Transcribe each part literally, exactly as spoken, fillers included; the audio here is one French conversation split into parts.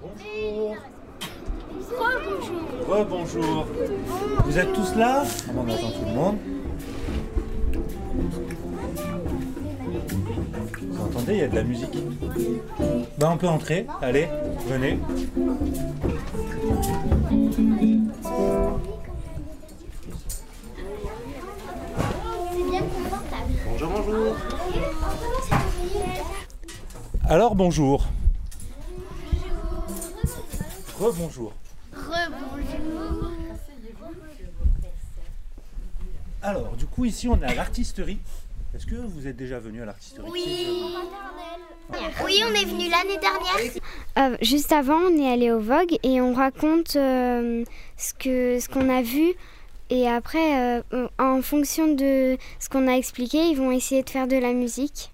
Bonjour. Rebonjour. Rebonjour. Vous êtes tous là? Ah bon, on attend tout le monde. Vous entendez, il y a de la musique. Ben, on peut entrer. Allez, venez. Bonjour, bonjour. Alors, bonjour. Rebonjour. Rebonjour. Alors, du coup, ici, on est à l'artisterie. Est-ce que vous êtes déjà venu à l'artisterie? Oui. Oui, on est venu l'année dernière. Euh, juste avant, on est allé au Vogue et on raconte euh, ce que ce qu'on a vu. Et après, euh, en fonction de ce qu'on a expliqué, ils vont essayer de faire de la musique.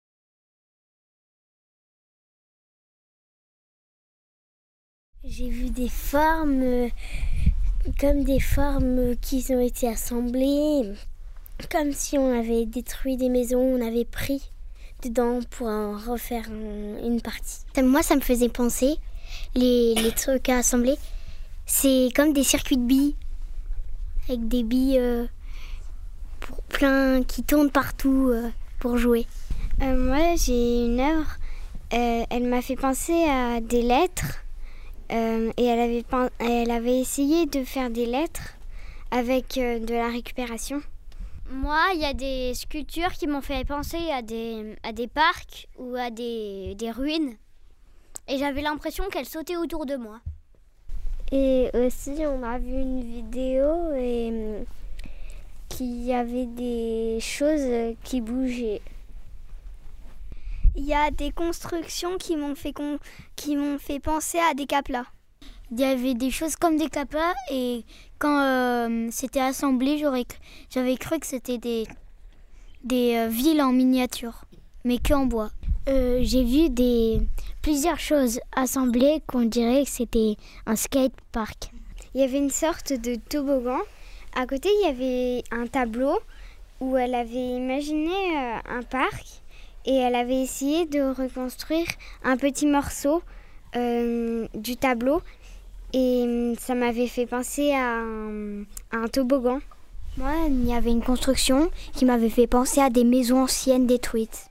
J'ai vu des formes, euh, comme des formes qui ont été assemblées, comme si on avait détruit des maisons, on avait pris dedans pour en refaire un, une partie. Moi, ça me faisait penser, les, les trucs à assembler, c'est comme des circuits de billes, avec des billes euh, pour plein qui tournent partout euh, pour jouer. Euh, moi, j'ai une œuvre, euh, elle m'a fait penser à des lettres. Euh, et elle avait, elle avait essayé de faire des lettres avec euh, de la récupération. Moi, il y a des sculptures qui m'ont fait penser à des, à des parcs ou à des, des ruines. Et j'avais l'impression qu'elles sautaient autour de moi. Et aussi, on a vu une vidéo et euh, qu'il y avait des choses qui bougeaient. Il y a des constructions qui m'ont fait, con... qui m'ont fait penser à des caplas. Il y avait des choses comme des caplas et quand euh, c'était assemblé, j'aurais... j'avais cru que c'était des, des euh, villes en miniature, mais qu'en bois. Euh, j'ai vu des... plusieurs choses assemblées qu'on dirait que c'était un skatepark. Il y avait une sorte de toboggan. À côté, il y avait un tableau où elle avait imaginé euh, un parc. Et elle avait essayé de reconstruire un petit morceau euh, du tableau. Et ça m'avait fait penser à un, à un toboggan. Moi, il y avait une construction qui m'avait fait penser à des maisons anciennes détruites.